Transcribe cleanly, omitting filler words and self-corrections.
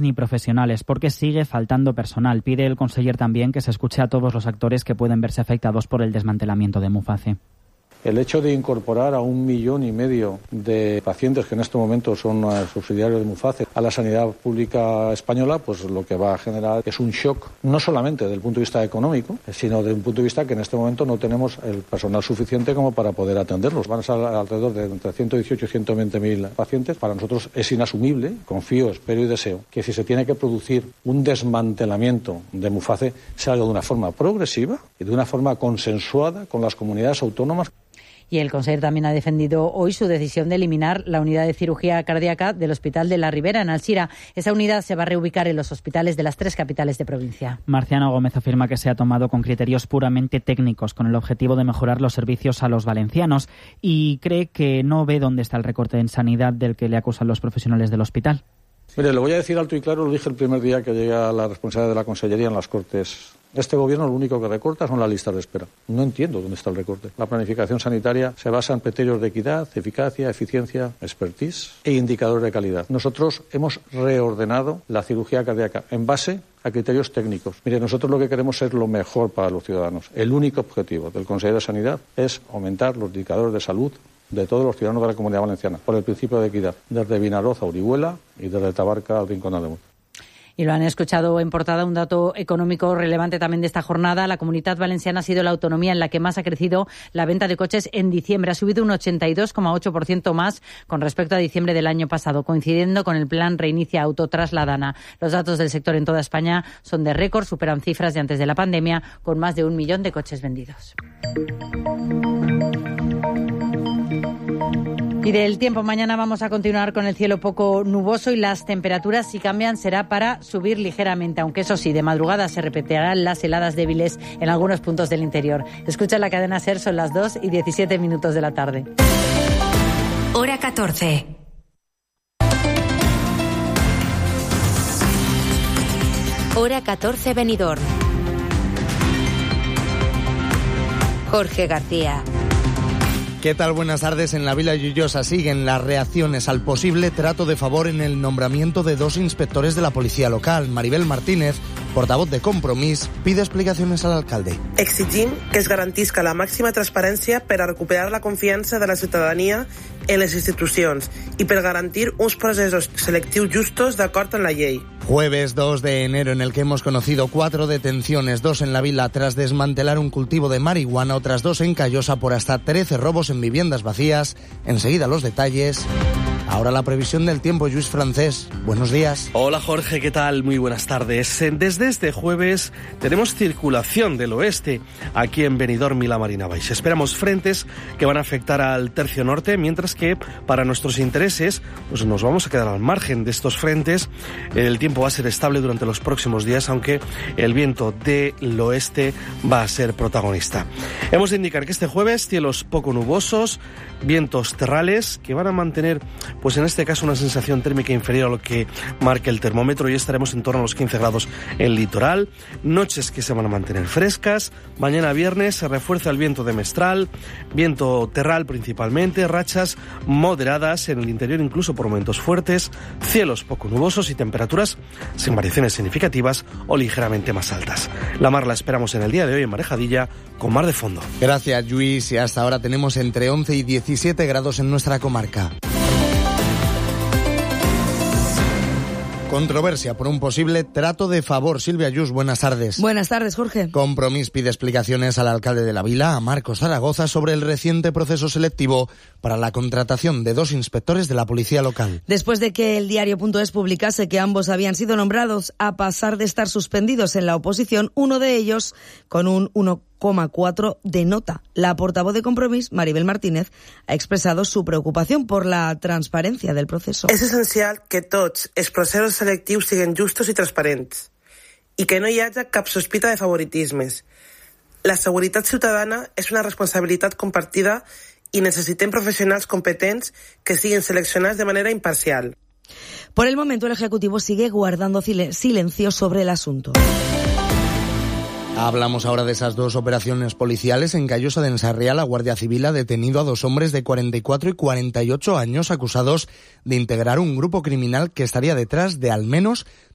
ni profesionales, porque sigue faltando personal. Pide el conseller también que se escuche a todos los actores que pueden verse afectados por el desmantelamiento de Muface. El hecho de incorporar a 1,5 millones de pacientes que en este momento son subsidiarios de Muface a la sanidad pública española, pues lo que va a generar es un shock, no solamente desde el punto de vista económico, sino desde un punto de vista que en este momento no tenemos el personal suficiente como para poder atenderlos. Van a ser alrededor de entre 118 y 120.000 pacientes. Para nosotros es inasumible, confío, espero y deseo, que si se tiene que producir un desmantelamiento de Muface, se haga de una forma progresiva y de una forma consensuada con las comunidades autónomas. Y el conseller también ha defendido hoy su decisión de eliminar la unidad de cirugía cardíaca del Hospital de la Ribera, en Alzira. Esa unidad se va a reubicar en los hospitales de las 3 capitales de provincia. Marciano Gómez afirma que se ha tomado con criterios puramente técnicos, con el objetivo de mejorar los servicios a los valencianos, y cree que no ve dónde está el recorte en sanidad del que le acusan los profesionales del hospital. Mire, le voy a decir alto y claro, lo dije el primer día que llegué a la responsabilidad de la Consellería en las Cortes. Este gobierno lo único que recorta son las listas de espera. No entiendo dónde está el recorte. La planificación sanitaria se basa en criterios de equidad, eficacia, eficiencia, expertise e indicadores de calidad. Nosotros hemos reordenado la cirugía cardíaca en base a criterios técnicos. Mire, nosotros lo que queremos es lo mejor para los ciudadanos. El único objetivo del Consejo de Sanidad es aumentar los indicadores de salud de todos los ciudadanos de la Comunidad Valenciana, por el principio de equidad, desde Vinaroz a Orihuela y desde Tabarca al Rincón de Ademuz. Y lo han escuchado en portada, un dato económico relevante también de esta jornada. La Comunidad Valenciana ha sido la autonomía en la que más ha crecido la venta de coches en diciembre. Ha subido un 82,8% más con respecto a diciembre del año pasado, coincidiendo con el plan Reinicia Autotrasladana. Los datos del sector en toda España son de récord, superan cifras de antes de la pandemia, con más de 1 millón de coches vendidos. Y del tiempo, mañana vamos a continuar con el cielo poco nuboso y las temperaturas, si cambian, será para subir ligeramente, aunque eso sí, de madrugada se repetirán las heladas débiles en algunos puntos del interior. Escucha la cadena SER, son las 2:17 de la tarde. Hora 14. Hora 14, Benidorm. Jorge García. ¿Qué tal? Buenas tardes. En la Vila Lloyosa siguen las reacciones al posible trato de favor en el nombramiento de 2 inspectores de la policía local. Maribel Martínez, portavoz de Compromís, pide explicacions al alcalde. Exigim que es garantisca la màxima transparència per a recuperar la confiança de la ciutadania en les institucions i per garantir uns processos selectius justos d'acord amb la llei. Jueves 2 de enero, en el que hemos conocido 4 detenciones, 2 en la Vila tras desmantelar un cultivo de marihuana, otras 2 en Callosa por hasta 13 robos en viviendas vacías. Enseguida los detalles. Ahora la previsión del tiempo, Lluís Francés. Buenos días. Hola Jorge, ¿qué tal? Muy buenas tardes. Desde este jueves tenemos circulación del oeste aquí en Benidorm y la Marina Baixa. Esperamos frentes que van a afectar al tercio norte, mientras que para nuestros intereses pues nos vamos a quedar al margen de estos frentes. El tiempo va a ser estable durante los próximos días, aunque el viento del oeste va a ser protagonista. Hemos de indicar que este jueves cielos poco nubosos, vientos terrales que van a mantener, pues en este caso, una sensación térmica inferior a lo que marca el termómetro, y estaremos en torno a los 15 grados en el litoral. Noches que se van a mantener frescas. Mañana viernes se refuerza el viento de mestral, viento terral principalmente, rachas moderadas en el interior, incluso por momentos fuertes, cielos poco nubosos y temperaturas sin variaciones significativas o ligeramente más altas. La mar la esperamos en el día de hoy en Marejadilla, con mar de fondo. Gracias, Lluís. Y hasta ahora tenemos entre 11 y 17 grados en nuestra comarca. Controversia por un posible trato de favor. Silvia Ayús, buenas tardes. Buenas tardes, Jorge. Compromís pide explicaciones al alcalde de la Vila, a Marcos Zaragoza, sobre el reciente proceso selectivo para la contratación de 2 inspectores de la policía local. Después de que el diario.es publicase que ambos habían sido nombrados a pasar de estar suspendidos en la oposición, uno de ellos con un 1,4 de nota. La portavoz de Compromís, Maribel Martínez, ha expresado su preocupación por la transparencia del proceso. És essencial que tots els processos selectius siguin justos i transparents i que no hi hagi cap sospita de favoritismes. La seguretat ciutadana és una responsabilitat compartida i necessitem professionals competents que siguin seleccionats de manera imparcial. Por el momento, el Ejecutivo sigue guardando silencio sobre el asunto. Hablamos ahora de esas 2 operaciones policiales. En Callosa de Ensarriá, la Guardia Civil ha detenido a 2 hombres de 44 y 48 años acusados de integrar un grupo criminal que estaría detrás de al menos